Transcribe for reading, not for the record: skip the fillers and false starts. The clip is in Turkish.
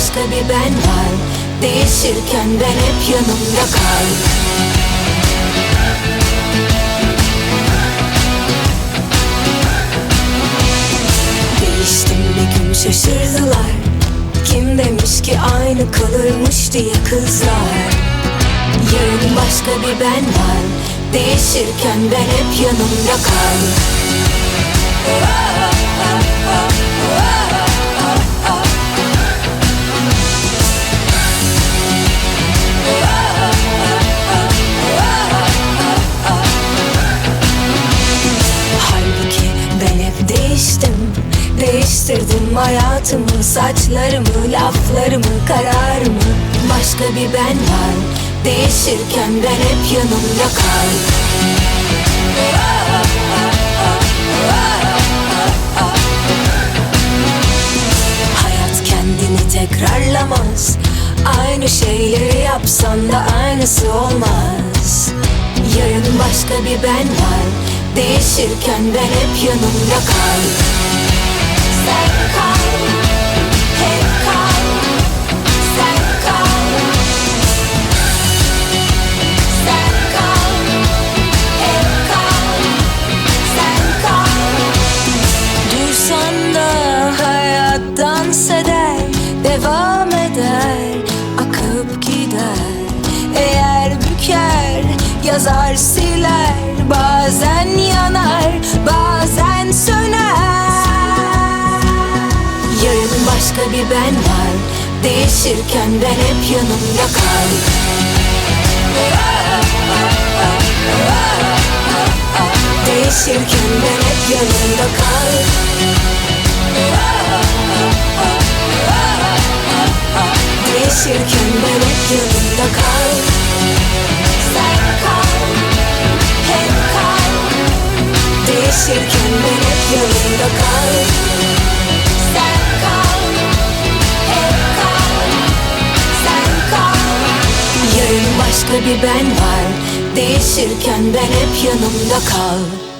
başka bir ben var. Değişirken ben hep yanımda kal. Değiştim bir gün şaşırdılar. Kim demiş ki aynı kalırmış diye kızlar. Yarın başka bir ben var. Değişirken ben hep yanımda kal. Halbuki ben hep değiştim. Değiştirdim hayatımı, saçlarımı, laflarımı, kararımı. Başka bir ben var. Değişirken ben hep yanımda kal. Hayat kendini tekrarlamaz. Aynı şeyleri yapsan da aynısı olmaz. Yarın başka bir ben var. Değişirken ben hep yanımda kal. Sen kal, hep kal. Sen kal, sen kal, hep kal. Sen kal. Dursan da hayat dans eder, devam eder, akıp gider. Eğer büker, yazar, siler, bazen yanar, bazen söner. Yarın başka bir ben var. Değişirken ben hep yanımda kal. Değişirken ben hep yanımda kal. Değişirken ben hep yanımda kal. Sen kal, hep kal. Değişirken ben hep yanımda kal. Sen kal, hep kal. Sen kal. Yarın başka bir ben var. Değişirken ben hep yanımda kal.